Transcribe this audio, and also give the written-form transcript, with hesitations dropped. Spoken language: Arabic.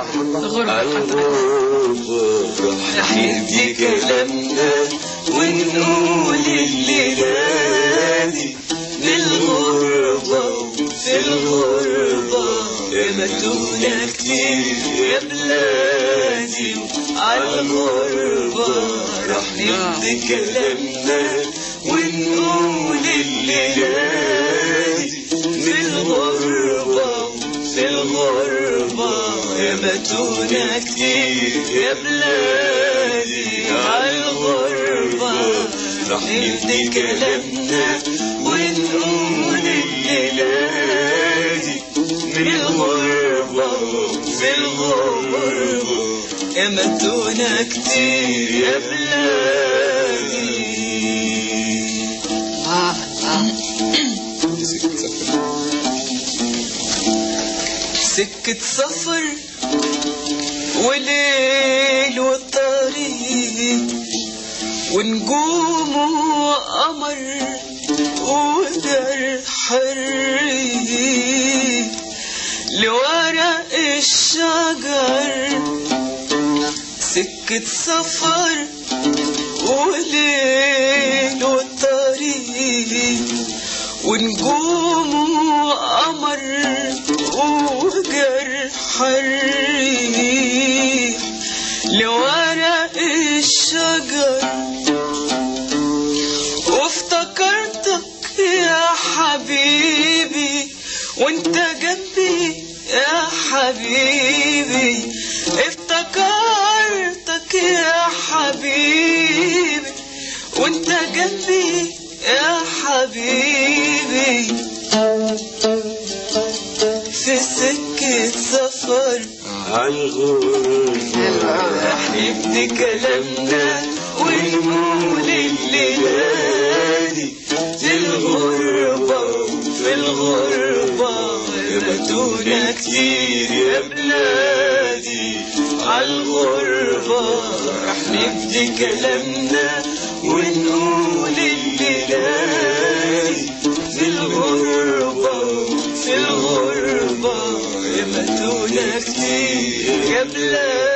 رح نهدي كلامنا ونقول الليلة دي للغربة وفي الغربة ياما تهنا كتير يا بلادي عالغربة. رح نهدي كلامنا ونقول الليلة دي في الغربة في الغربة ياما تهنا كتير يا بلادي عالغربة. رح نهدي كلامنا ونقول الليلة دي في الغربة في الغربة ياما تهنا كتير يا بلادي. سكة سفر وليل والطريق ونجوم وقمر وجرح الريق لورق الشجر. سكة سفر وليل والطريق ونجوم وقمر وجرح الريح لورق الشجر. وافتكرتك يا حبيبي وانت جنبي يا حبيبي. افتكرتك يا حبيبي وانت جنبي يا حبيبي. في سكة سفر عالغربة رح نبني كلامنا ونقول الليلة دي في الغربة في الغربة ياما تهنا كتير يا بلادي عالغربة. رح نبني كلامنا ونقول الليلة دي في الغربة في الغربة ياما تهنا كتير يا بلادي.